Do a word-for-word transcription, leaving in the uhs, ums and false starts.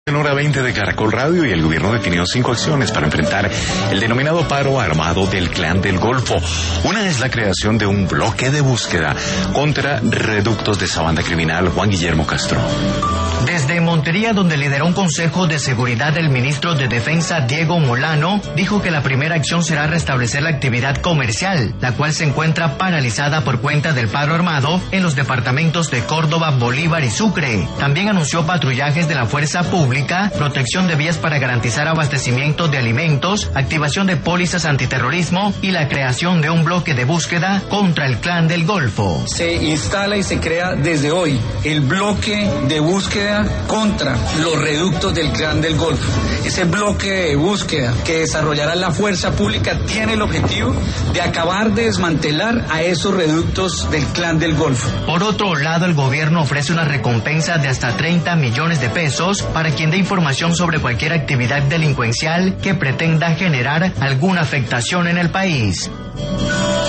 En hora veinte de Caracol Radio, y el gobierno definió cinco acciones para enfrentar el denominado paro armado del Clan del Golfo. Una es la creación de un bloque de búsqueda contra reductos de esa banda criminal. Juan Guillermo Castro. Desde Montería, donde lideró un consejo de seguridad, el ministro de Defensa, Diego Molano, dijo que la primera acción será restablecer la actividad comercial, la cual se encuentra paralizada por cuenta del paro armado en los departamentos de Córdoba, Bolívar y Sucre. También anunció patrullajes de la fuerza pública, protección de vías para garantizar abastecimiento de alimentos, activación de pólizas antiterrorismo y la creación de un bloque de búsqueda contra el Clan del Golfo. Se instala y se crea desde hoy el bloque de búsqueda contra los reductos del Clan del Golfo. Ese bloque de búsqueda que desarrollará la fuerza pública tiene el objetivo de acabar de desmantelar a esos reductos del Clan del Golfo. Por otro lado, el gobierno ofrece una recompensa de hasta treinta millones de pesos para quien dé información sobre cualquier actividad delincuencial que pretenda generar alguna afectación en el país.